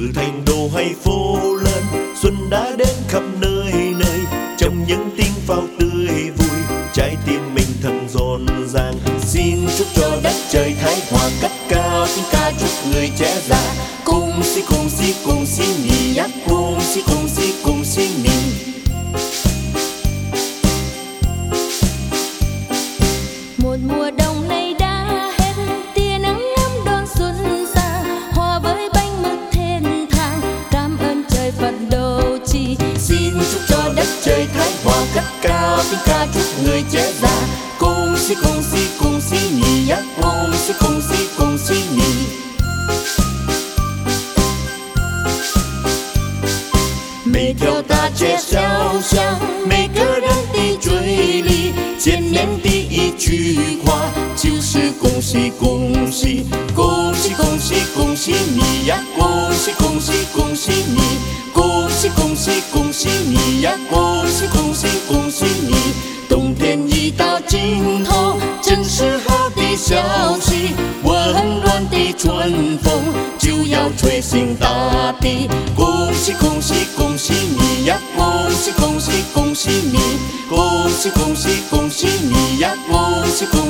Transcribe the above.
thành đô hay phố lớn, xuân đã đến khắp nơi nơi, trong những tiếng pháo tươi vui, trái tim mình thật rộn ràng. Xin chúc cho đất trời thái hòa, cất cao tiếng ca chúc người trẻ già. Cùng si nhì nhắc, cùng si nhì. Một mùa đông nay đã hết, tia nắng ấm đón xuân sang, hòa với bánh mứt thiên thang, cảm ơn trời Phật độ trì. Xin chúc cho đất trời thái hòa, cất cao tiếng ca chúc người trẻ già. Cùng si nhì nhắc, cùng si nhì.每条大街小巷，每个人的嘴里，见面第一句话就是恭喜恭喜，恭喜恭喜恭喜你呀，恭喜恭喜恭喜你，恭喜恭喜恭喜你呀，恭喜恭喜恭喜你。冬天已到尽头，真是好的消息，温暖的春风就要吹醒大地。恭喜恭喜恭喜你呀，恭喜恭喜恭喜你，恭喜恭喜恭喜你呀，恭喜恭